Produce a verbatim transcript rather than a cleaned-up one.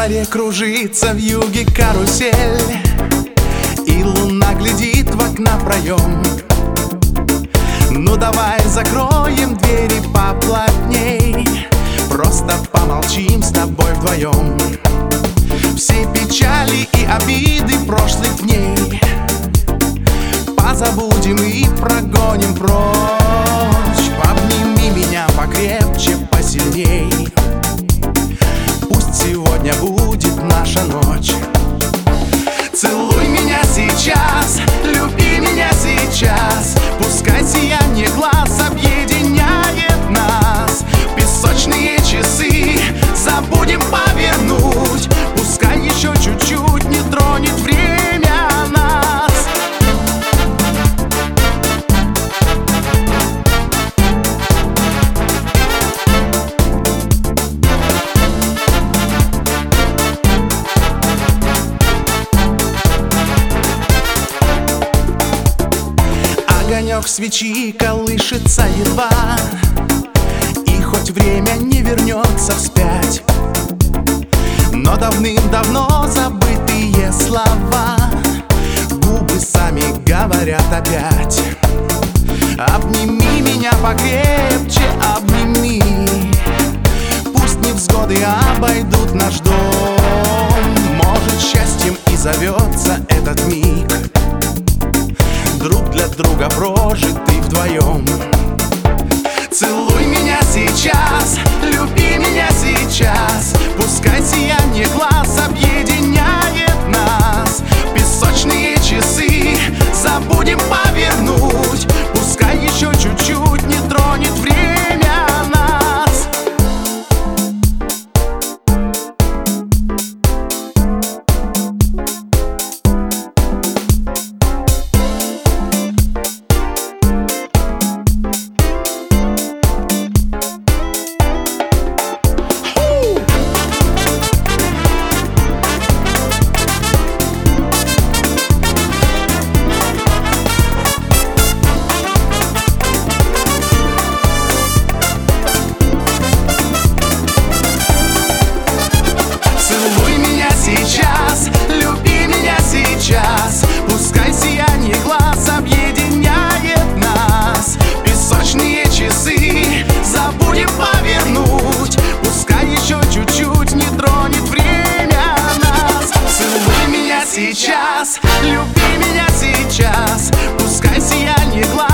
дворе кружится вьюге карусель, и луна глядит в окна проем. Ну давай закроем двери поплотней, просто помолчим с тобой вдвоем. Все печали и обиды прошлых дней позабудем и прогоним прочь. Обними меня покрепче, посильней. Пусть сегодня будет наша ночь. Целуй меня сейчас, люби меня сейчас. Пускай сияние глаз объединяет нас. Песочные часы забудем повернуть. Пускай еще чуть-чуть не тронет время нас. Огонек свечи колышется едва, и хоть время не вернется вспять, но давным-давно забытые слова губы сами говорят опять. Обними меня покрепче, обними. Пусть невзгоды обойдут наш дом. Может, счастьем и зовется этот миг, друг для друга прожитый вдвоем. Целуй меня сейчас, люби меня сейчас. Пускай сияние глаз объединяет нас. Песочные часы забудем повернуть. Пускай еще чуть-чуть не тронет время нас. Сейчас, люби меня сейчас. Пускай сияние глаз объединяет нас. Песочные часы забудем повернуть. Пускай еще чуть-чуть не тронет время нас. Целуй меня сейчас, люби меня сейчас. Пускай сияние глаз